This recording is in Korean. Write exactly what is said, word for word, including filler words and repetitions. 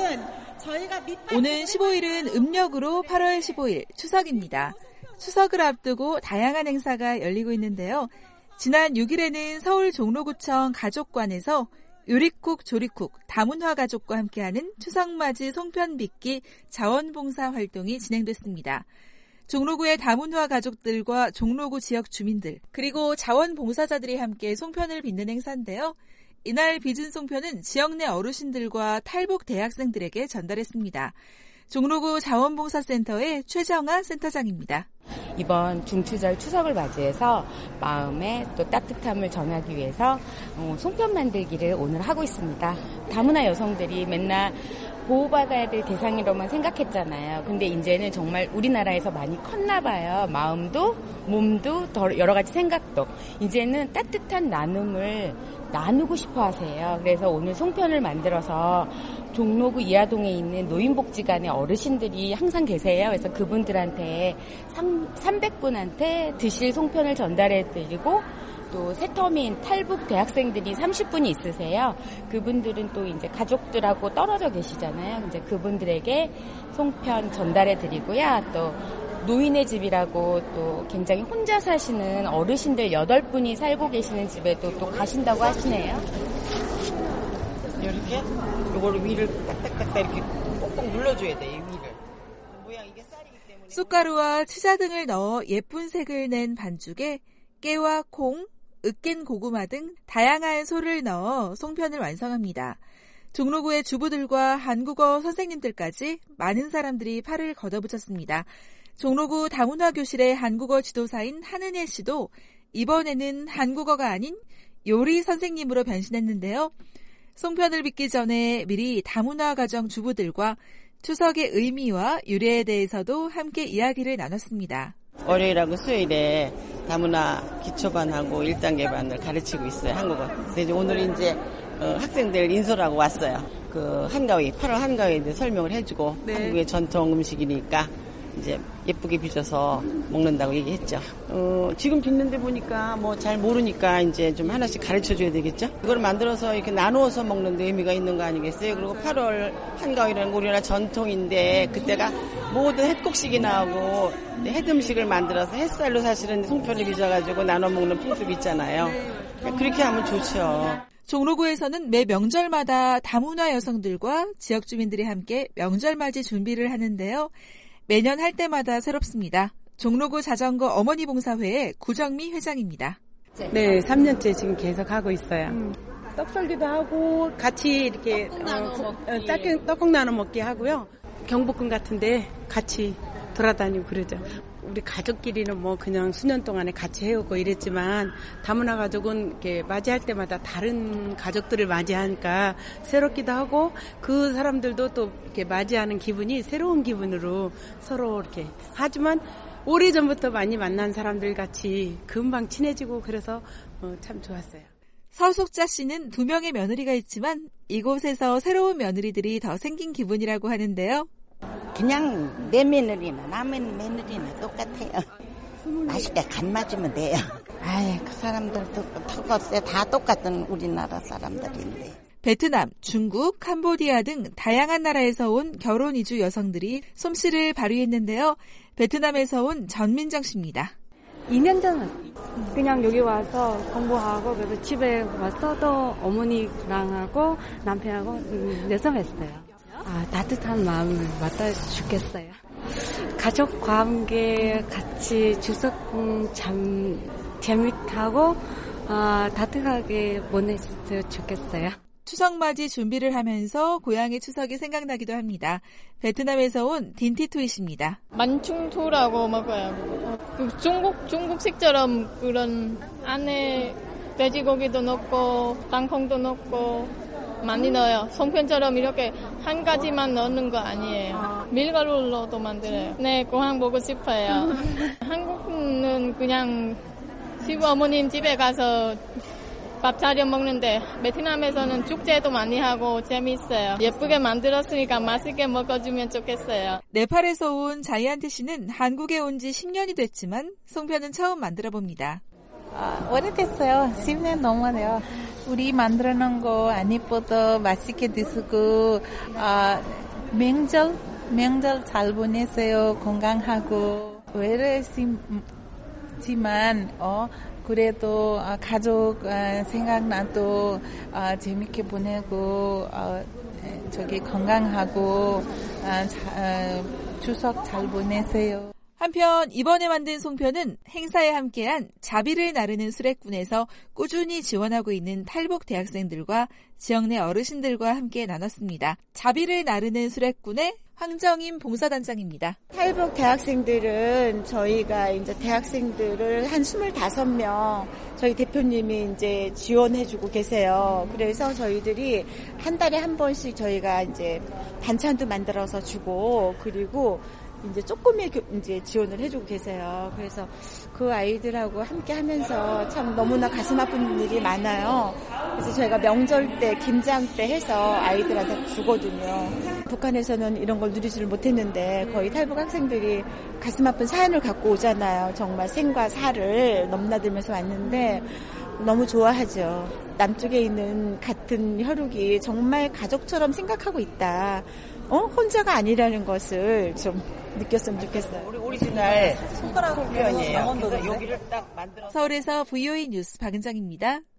여러분, 저희가 밑밥 오는 십오일은 음력으로 팔월 십오일 추석입니다. 추석을 앞두고 다양한 행사가 열리고 있는데요. 지난 육일에는 서울 종로구청 가족관에서 요리쿡 조리쿡 다문화 가족과 함께하는 추석맞이 송편빚기 자원봉사 활동이 진행됐습니다. 종로구의 다문화 가족들과 종로구 지역 주민들 그리고 자원봉사자들이 함께 송편을 빚는 행사인데요. 이날 빚은 송편은 지역 내 어르신들과 탈북 대학생들에게 전달했습니다. 종로구 자원봉사센터의 최정아 센터장입니다. 이번 중추절 추석을 맞이해서 마음에 또 따뜻함을 전하기 위해서 송편 만들기를 오늘 하고 있습니다. 다문화 여성들이 맨날 보호받아야 될 대상으로만 생각했잖아요. 근데 이제는 정말 우리나라에서 많이 컸나 봐요. 마음도 몸도 더 여러 가지 생각도. 이제는 따뜻한 나눔을 나누고 싶어 하세요. 그래서 오늘 송편을 만들어서 종로구 이하동에 있는 노인복지관의 어르신들이 항상 계세요. 그래서 그분들한테 삼백 분한테 드실 송편을 전달해드리고 또 새터민 탈북 대학생들이 삼십 분이 있으세요. 그분들은 또 이제 가족들하고 떨어져 계시잖아요. 이제 그분들에게 송편 전달해드리고요. 또 노인의 집이라고 또 굉장히 혼자 사시는 어르신들 여덟 분이 살고 계시는 집에도 또 가신다고 하시네요. 이렇게 요거를 위를 딱딱딱 이렇게 꼭꼭 눌러줘야 돼, 이 위를. 모양 이게 쌀이기 때문에. 쑥가루와 치자 등을 넣어 예쁜 색을 낸 반죽에 깨와 콩, 으깬 고구마 등 다양한 소를 넣어 송편을 완성합니다. 종로구의 주부들과 한국어 선생님들까지 많은 사람들이 팔을 걷어붙였습니다. 종로구 다문화 교실의 한국어 지도사인 한은혜 씨도 이번에는 한국어가 아닌 요리 선생님으로 변신했는데요. 송편을 빚기 전에 미리 다문화 가정 주부들과 추석의 의미와 유래에 대해서도 함께 이야기를 나눴습니다. 월요일하고 수요일에 다문화 기초반하고 일 단계반을 가르치고 있어요, 한국어. 그래서 오늘 이제 어, 학생들 인솔하고 왔어요. 그 한가위, 팔월 한가위에 설명을 해주고 네. 한국의 전통 음식이니까 이제 예쁘게 빚어서 먹는다고 얘기했죠. 어, 지금 빚는데 보니까 뭐 잘 모르니까 이제 좀 하나씩 가르쳐줘야 되겠죠. 이걸 만들어서 이렇게 나누어서 먹는 데 의미가 있는 거 아니겠어요? 그리고 팔월 한가위라는 거 우리나라 전통인데 그때가 모든 햇국식이 나오고 햇음식을 만들어서 햇살로 사실은 송편을 빚어가지고 나눠 먹는 풍습이 있잖아요. 그렇게 하면 좋죠. 종로구에서는 매 명절마다 다문화 여성들과 지역 주민들이 함께 명절맞이 준비를 하는데요. 매년 할 때마다 새롭습니다. 종로구 자전거 어머니 봉사회의 구정미 회장입니다. 네, 삼 년째 지금 계속 하고 있어요. 음. 떡썰기도 하고 같이 이렇게 떡국 나눠 어, 먹기. 떡국, 떡국 나눠 먹기 하고요. 경복궁 같은데 같이 돌아다니고 그러죠. 우리 가족끼리는 뭐 그냥 수년 동안에 같이 해오고 이랬지만 다문화 가족은 이렇게 맞이할 때마다 다른 가족들을 맞이하니까 새롭기도 하고 그 사람들도 또 이렇게 맞이하는 기분이 새로운 기분으로 서로 이렇게 하지만 오래전부터 많이 만난 사람들 같이 금방 친해지고 그래서 어, 참 좋았어요. 서숙자 씨는 두 명의 며느리가 있지만 이곳에서 새로운 며느리들이 더 생긴 기분이라고 하는데요. 그냥 내 며느리나 남의 며느리나 똑같아요. 맛있게 간 맞으면 돼요. 아이, 그 사람들도 턱없애 다 똑같은 우리나라 사람들인데. 베트남, 중국, 캄보디아 등 다양한 나라에서 온 결혼 이주 여성들이 솜씨를 발휘했는데요. 베트남에서 온 전민정 씨입니다. 이 년 전에 그냥 여기 와서 공부하고 그래서 집에 와서 또 어머니랑 하고 남편하고 내성했어요. 아, 따뜻한 마음을 받아 주겠어요. 가족 관계 같이 추석 참 재밌하고 아, 따뜻하게 보냈으면 좋겠어요. 추석맞이 준비를 하면서 고향의 추석이 생각나기도 합니다. 베트남에서 온 딘티투이 씨입니다. 만충토라고 먹어요. 그 중국 중국식처럼 그런 안에 돼지고기도 넣고 땅콩도 넣고 많이 넣어요. 송편처럼 이렇게 한 가지만 넣는 거 아니에요. 밀가루로도 만들어요. 네, 고향 보고 싶어요. 한국은 그냥 시부어머님 집에 가서 밥 차려 먹는데 베트남에서는 축제도 많이 하고 재미있어요. 예쁘게 만들었으니까 맛있게 먹어주면 좋겠어요. 네팔에서 온 자이안티 씨는 한국에 온 지 십 년이 됐지만 송편은 처음 만들어 봅니다. 아, 오래됐어요. 십 년 넘어요. 우리 만들어 놓은 거 안 예뻐도 맛있게 드시고 어, 명절 명절 잘 보내세요. 건강하고 외로웠지만 어 그래도 어, 가족 어, 생각나도 어, 재밌게 보내고 어, 저기 건강하고 어, 자, 어, 추석 잘 보내세요. 한편 이번에 만든 송편은 행사에 함께한 자비를 나르는 수레꾼에서 꾸준히 지원하고 있는 탈북 대학생들과 지역 내 어르신들과 함께 나눴습니다. 자비를 나르는 수레꾼의 황정임 봉사단장입니다. 탈북 대학생들은 저희가 이제 대학생들을 한 스물다섯 명 저희 대표님이 이제 지원해주고 계세요. 그래서 저희들이 한 달에 한 번씩 저희가 이제 반찬도 만들어서 주고 그리고 이제 조금의 이제 지원을 해주고 계세요. 그래서 그 아이들하고 함께 하면서 참 너무나 가슴 아픈 일이 많아요. 그래서 저희가 명절 때, 김장 때 해서 아이들한테 주거든요. 북한에서는 이런 걸 누리지를 못했는데 거의 탈북 학생들이 가슴 아픈 사연을 갖고 오잖아요. 정말 생과 사를 넘나들면서 왔는데 너무 좋아하죠. 남쪽에 있는 같은 혈육이 정말 가족처럼 생각하고 있다. 어? 혼자가 아니라는 것을 좀 느꼈으면 좋겠어요. 우리 오리지널 손가락 표현이에요. 그래서 여기를 딱 만들어. 서울에서 브이오에이 뉴스 박은정입니다.